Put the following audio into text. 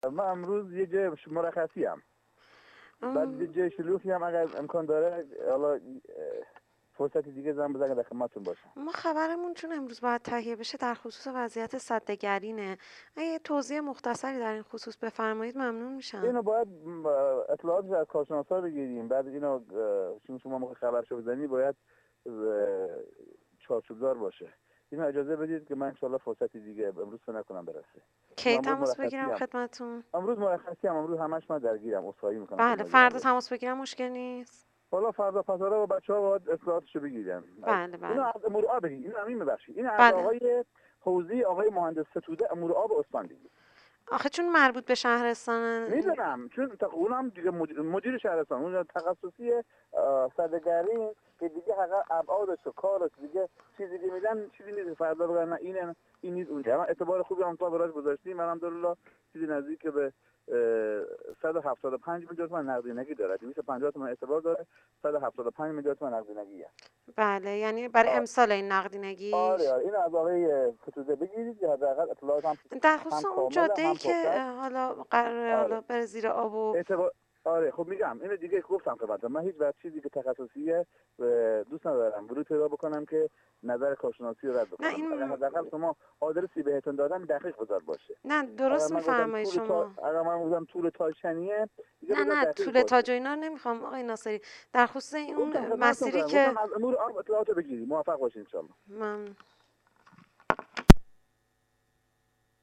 من امروز یه جای مرخصی هم، بعد یه جای شلوغی هم، اگر امکان داره حالا فرصتی دیگه زنگ بزنم در خدمتتون باشم. ما خبرمون چون امروز باید تهیه بشه در خصوص وضعیت سدگرینه. اگه توضیح مختصری در این خصوص بفرمایید ممنون میشم. اینو باید اطلاعاتش از کارشناسا بگیریم. بعد اینو شما موقع خبرشو بزنی باید چارچوبدار باشه. اینو اجازه بدید که من انشالله فرصتی دیگه امروز نکنم برسه. کی تماس بگیرم خدمتتون؟ امروز مرخصی هم، امروز همش من درگیرم، عذرخواهی میکنم بله، خدمت جناب. فردا تماس بگیرم مشکل نیست. حالا فردا پسارا و بچه‌ها باید اطلاعاتشو بگیرن. بله اینو بله از امور آب بگید. اینو همین ببخشید. این از بله. آقای حوزی، آقای مهندس ستوده، امور آب استان بگید. آخه چون مربوط به شهرستان. میدونم، چون اونم دیگه مدیر شهرستان، اون تخصصی سدگری که دیگه حقا ابعادش و کارش دیگه چیزی که میدن چیزی نیست فردا بگن نه این نیست اونجا. من اعتبار خوبی هم تا براش گذاشتیم. من الحمدلله چیزی نزدیک به 175 میلیارد تومان نقدینگی داره. 250 تومان اعتبار داره، 175 میلیارد تومان نقدینگی هست. بله، یعنی برای امسال این آره نقدینگیش. این از آقای فتوده بگیرید که حداقل اطلاعات در هم خصوص اون کامله جاده‌ای هم که پرفکت. حالا قراره آره حالا بره زیر آب و آره خب میگم اینو دیگه گفتم خدمتتون. من هیچ وقت چیزی که تخصصیه دوست ندارم ورود پیدا بکنم که نظر کارشناسی رو رد نه بکنم. اگر این حداقل شما آدرسی بهتون دادم دقیق گذار باشه. نه درست میفرمایید شما. اگر من گفتم طول تاجشنیه دیگه نه بذار نه دقیق طول باشه. تاج و اینا رو نمیخوام آقای ناصری. در خصوص گفتم اون خدمتتون مسیری گفتم که از امور آب اطلاعاتو بگیرید. موفق باشید ان شاء الله. من